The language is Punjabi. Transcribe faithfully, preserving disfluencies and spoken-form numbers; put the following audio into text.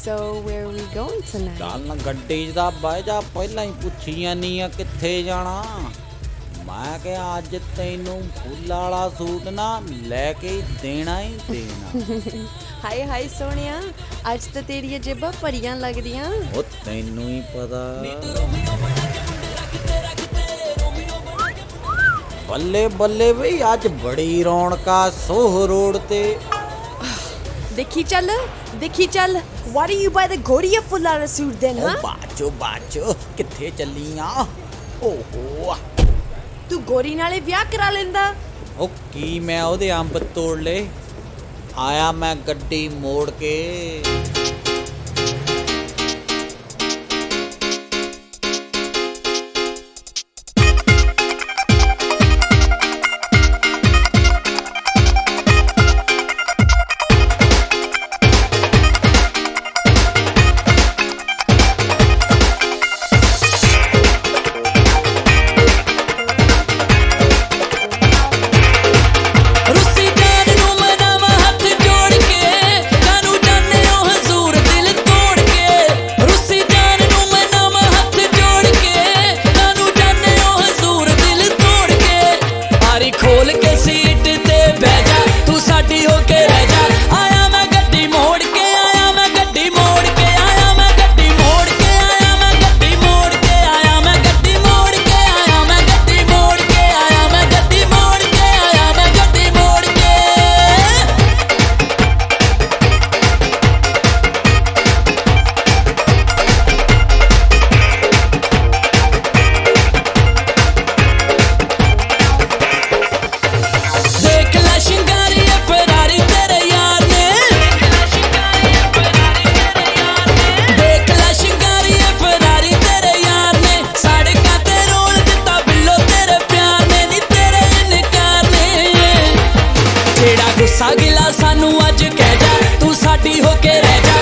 So where are we going tonight? ਚੱਲ ਗੱਡੀ 'ਚ ਤਾਂ ਬਹਿ ਜਾ, ਪਹਿਲਾਂ ਹੀ ਪੁੱਛੀ ਜਾਨੀ ਆ ਕਿੱਥੇ ਜਾਣਾ। ਮੈਂ ਕਿਹਾ ਅੱਜ ਤੈਨੂੰ ਫੁੱਲਾਂ ਵਾਲਾ ਸੂਟ ਨਾ ਲੈ ਕੇ ਹੀ ਦੇਣਾ ਹੀ ਦੇਣਾ। ਹਾਏ ਹਾਏ ਸੋਹਣਿਆ, ਅੱਜ ਤਾਂ ਤੇਰੀਆਂ ਜੇਬਾਂ ਭਰੀਆਂ ਲੱਗਦੀਆਂ। ਉਹ ਤੈਨੂੰ ਹੀ ਪਤਾ। ਬੱਲੇ ਬੱਲੇ ਬਈ, ਅੱਜ ਬੜੀ ਰੌਣਕਾ ਸੋਹ ਰੋਡ ਤੇ। ਦੇਖੀ ਚੱਲ ਦੇਖੀ ਚੱਲ। Why do you buy the ਗੋਰੀਆ ਫੁੱਲਾਂ ਵਾਲਾ ਸੂਟ then, ਉਹ huh? ਬਾਚੋ ਬਾਚੋ, ਕਿੱਥੇ ਚੱਲੀ ਆ? ਓਹੋ, ਤੂੰ ਗੋਰੀ ਨਾਲੇ ਵਿਆਹ ਕਰਾ ਲੈਂਦਾ। ਉਹ ਕੀ ਮੈਂ ਉਹਦੇ ਅੰਬ ਤੋੜ ਲਏ? ਆਇਆ ਮੈਂ ਗੱਡੀ ਮੋੜ ਕੇ। खोल के सीट ते बह जा, तू साडी होके रह जा। आया मैं गड्डी मोड़ के, आया मैं गड्डी मोड़ के, आया मैं गड्डी मोड़ के, आया मैं गड्डी मोड़ के, आया मैं गड्डी मोड़ के, आया मैं गड्डी मोड़ के, आया मैं गड्डी मोड़ के, आया मैं गड्डी मोड़ के। गुस्सा गिला सानू अज कह जा, तू साडी होके रह जा।